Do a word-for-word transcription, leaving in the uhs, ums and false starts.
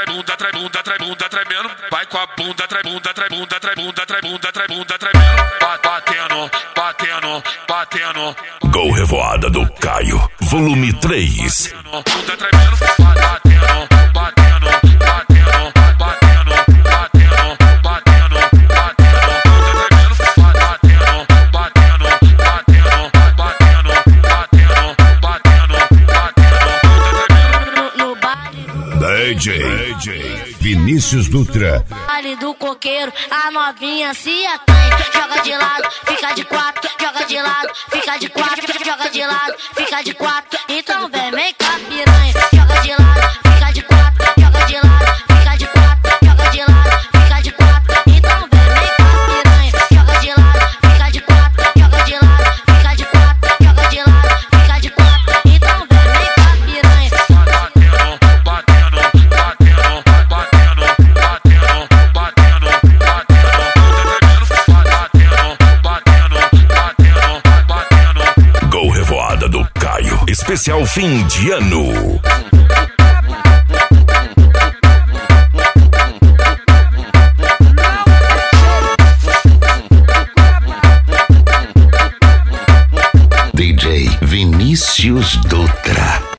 bunda, trai bunda, trai bunda, tremendo. Vai com a bunda, trai bunda, trai bunda, trai bunda, trai bunda, trai bunda, tremendo. Batendo, batendo, batendo. Gol Revoada do Caio, volume três. Bunda tremendo, batendo, batendo, batendo, batendo, batendo, batendo, batendo. Bunda tremendo, batendo, batendo, batendo, batendo, batendo, batendo, batendo. No baile D J Vinícius Dutra. baile do coqueiro, a novinha se atrai. Joga de lado, fica de quatro. Joga de lado, fica de quatro. Joga de lado, fica de quatro. Então vem, vem com a piranha. Joga de lado, fica de quatro. Joga de lado, fica de quatro. Joga de lado, fica de quatro. Então vem, vem com a piranha. Joga de lado, fica de quatro. Joga de lado, fica de quatro. Joga de lado, fica de quatro. Então vem, vem com a piranha. Batendo, batendo, batendo, batendo, batendo, batendo, batendo, batendo, batendo. Gol Revoada do Caio, especial fim de ano. D J Vinícius Dutra.